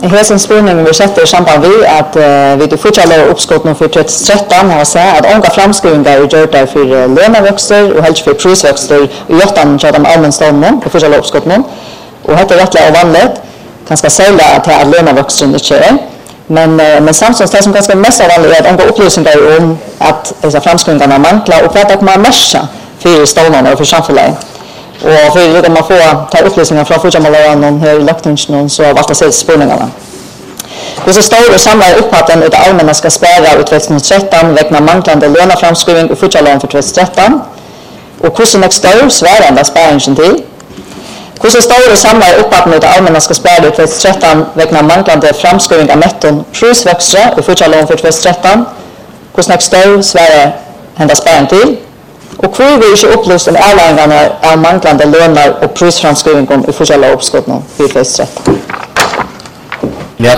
Hesen spurningen vi setter i samband vid at vi det fortsatt oppskott nå for 2013 har sett at unga framskrivingar er gjort der for lönevokster og helst for prisvokster i 8 av de allmennstående og fortsatt oppskott nå. Og dette er rettelig og vanligt, ganske særlig til at lönevoksteren ikke er. Men samtidig det som ganske mest vanligt er at unga opplysningar om at disse framskrivingarna mangler og hva det kommer mest for stående og for samfunnet. Og for at man får ta opplysningar fra fortsattmåleren her i Løgtingen, så har valgt å se spurningarna. Hvordan står det samlet opphatten ut av allmänna skal spære ut 2013 vegna manglande löneframskriving og fortsattmåleren for 2013? Og hvordan er større sværende spæringen til? Hvordan står det samlet opphatten ut av allmänna skal spære ut 2013 vegna manglande framskriving av netton prisvokster og fortsattmåleren for 2013? Hvordan er større sværende spæringen til? Og hvor vi ikke opplyst om avlæringene av manglande lønner og prisframskriving i forskjellige oppskott nå i 2013.